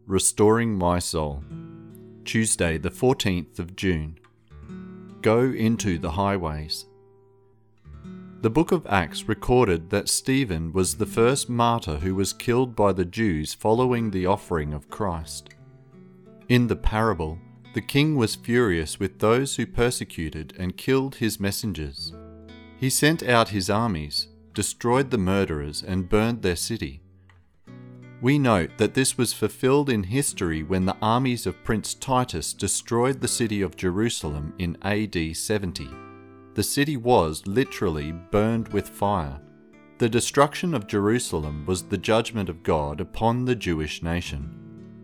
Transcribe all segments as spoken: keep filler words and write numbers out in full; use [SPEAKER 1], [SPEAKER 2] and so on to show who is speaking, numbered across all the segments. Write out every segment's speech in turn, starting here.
[SPEAKER 1] Restoring My Soul. Tuesday, the fourteenth of June. Go into the highways. The book of Acts recorded that Stephen was the first martyr who was killed by the Jews following the offering of Christ. In the parable, the king was furious with those who persecuted and killed his messengers. He sent out his armies, destroyed the murderers, and burned their city. We note that this was fulfilled in history when the armies of Prince Titus destroyed the city of Jerusalem in A D seventy. The city was literally burned with fire. The destruction of Jerusalem was the judgment of God upon the Jewish nation.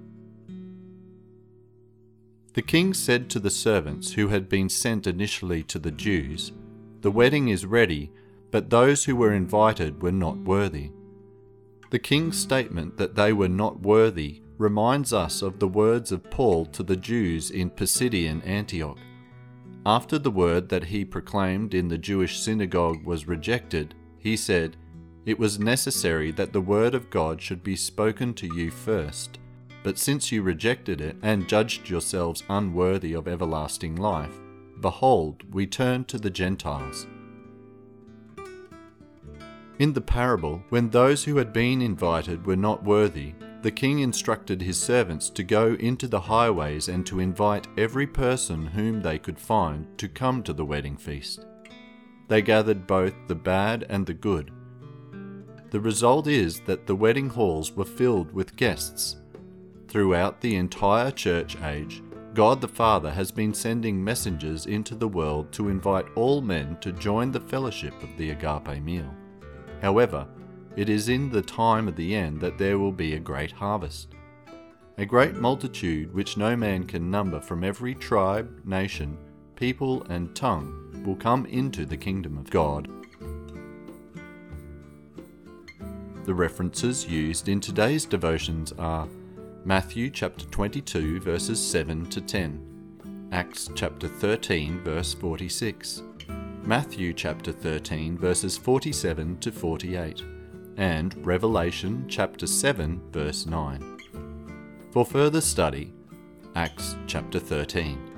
[SPEAKER 1] The king said to the servants who had been sent initially to the Jews, "The wedding is ready, but those who were invited were not worthy." The king's statement that they were not worthy reminds us of the words of Paul to the Jews in Pisidian Antioch. After the word that he proclaimed in the Jewish synagogue was rejected, he said, "It was necessary that the word of God should be spoken to you first. But since you rejected it and judged yourselves unworthy of everlasting life, behold, we turn to the Gentiles." In the parable, when those who had been invited were not worthy, the king instructed his servants to go into the highways and to invite every person whom they could find to come to the wedding feast. They gathered both the bad and the good. The result is that the wedding halls were filled with guests. Throughout the entire church age, God the Father has been sending messengers into the world to invite all men to join the fellowship of the agape meal. However, it is in the time of the end that there will be a great harvest. A great multitude which no man can number from every tribe, nation, people and tongue will come into the kingdom of God. The references used in today's devotions are Matthew chapter twenty-two verses seven to ten, Acts chapter thirteen verse forty-six, Matthew chapter thirteen verses forty-seven to forty-eight, and Revelation chapter seven verse nine. For further study, Acts chapter thirteen.